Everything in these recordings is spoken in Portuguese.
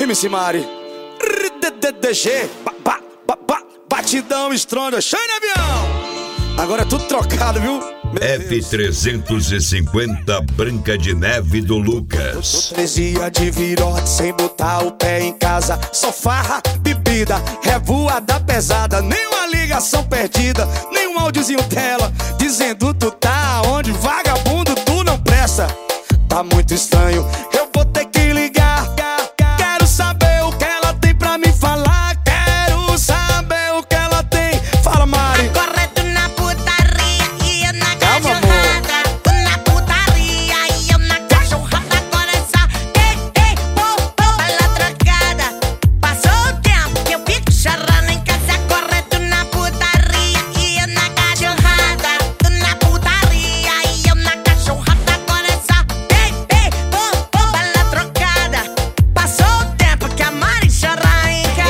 MC Mari, DDG, batidão estronda, cheio de avião. Agora é tudo trocado, viu? F350 Branca de Neve do Lucas. 3 dias de virote sem botar o pé em casa. Só farra, bebida, revoada pesada. Nenhuma ligação perdida, nenhum áudiozinho tela dizendo tu tá onde, vagabundo, tu não presta. Tá muito estranho, eu vou ter que ligar. Quero saber o que ela tem pra me falar. Quero saber o que ela tem. Fala, Mari. Agora tu na putaria e eu na cachorrada. Tu na putaria e eu na cachorrada. Agora é só bala trocada. Passou o tempo que eu fico chorando em casa. Agora tu na putaria e eu na cachorrada. Tu na putaria e eu na cachorrada. Agora é só bala trocada. Passou o tempo que a Mari chora em casa.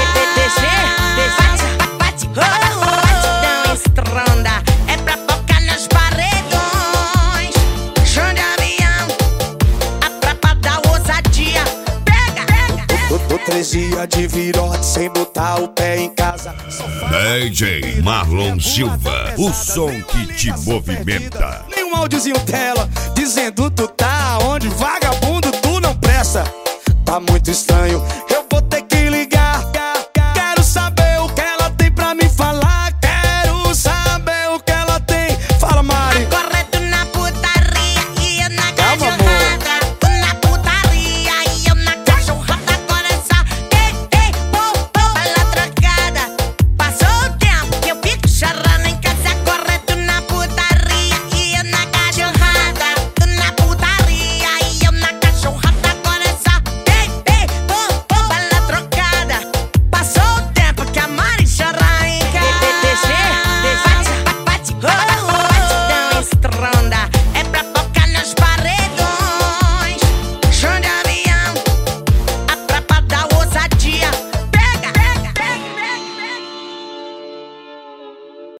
Batidão estronda, é pra focar nos paredões. Chão de avião, a tropa da ousadia. Pega! Tô 3 dias de virote sem botar o pé em casa. DJ Marlon Silva, o som que te movimenta. Nenhum áudiozinho tela dizendo tu tá onde, vagabundo, tu não presta. Tá muito estranho,